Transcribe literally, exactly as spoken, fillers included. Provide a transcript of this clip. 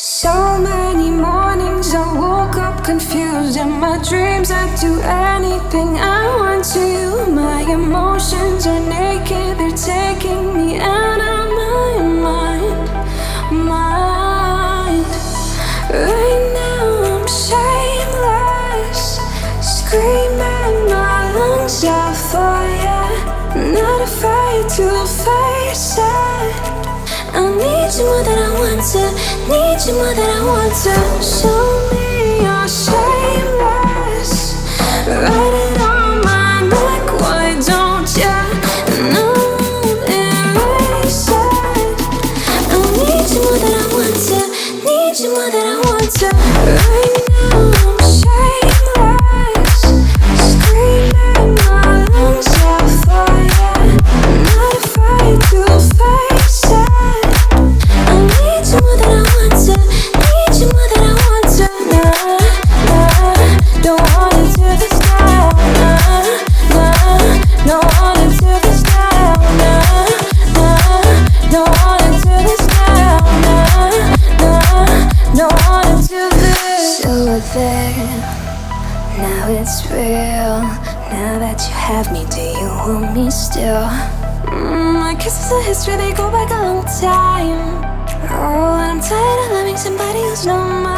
So many mornings I woke up confused. In my dreams I'd do anything I want to you. My emotions are naked, they're taking me out of my mind, mind. Right now I'm shameless, screaming my lungs out for ya. Not afraid to face it. I need you more than I want to, need you more than I want to. Show me you're shameless, write it on my neck, why don't ya? No, erase it. I need you more than I want to, need you more than I want to. Right now I'm shameless, screaming my lungs out for ya. Not afraid to face it. Now it's real. Now that you have me, do you want me still? Mm, my kisses are history, they go back a long time. Oh, I'm tired of loving somebody who's not mine.